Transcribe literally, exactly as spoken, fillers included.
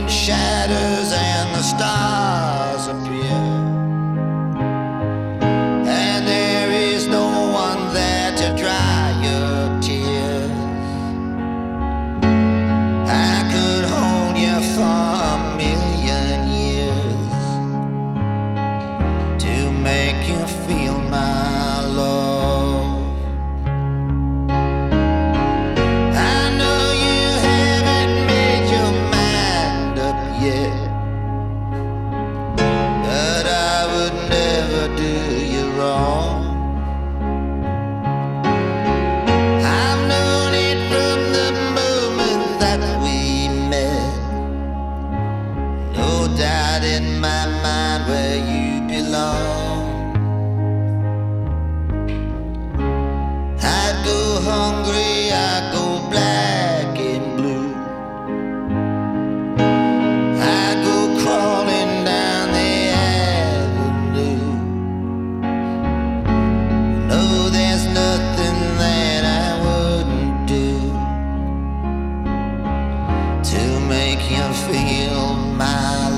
fading shadows and the stars appear, and there is no one there to dry your tears. I could hold you for a million years to make you feel my love. I know you haven't made your mind up yet, but I would never do you wrong. I've known it from the moment that we met. No doubt in my mind where you belong. I go hungry, I go black and blue. I go crawling down the avenue. No, there's nothing that I wouldn't do to make you feel my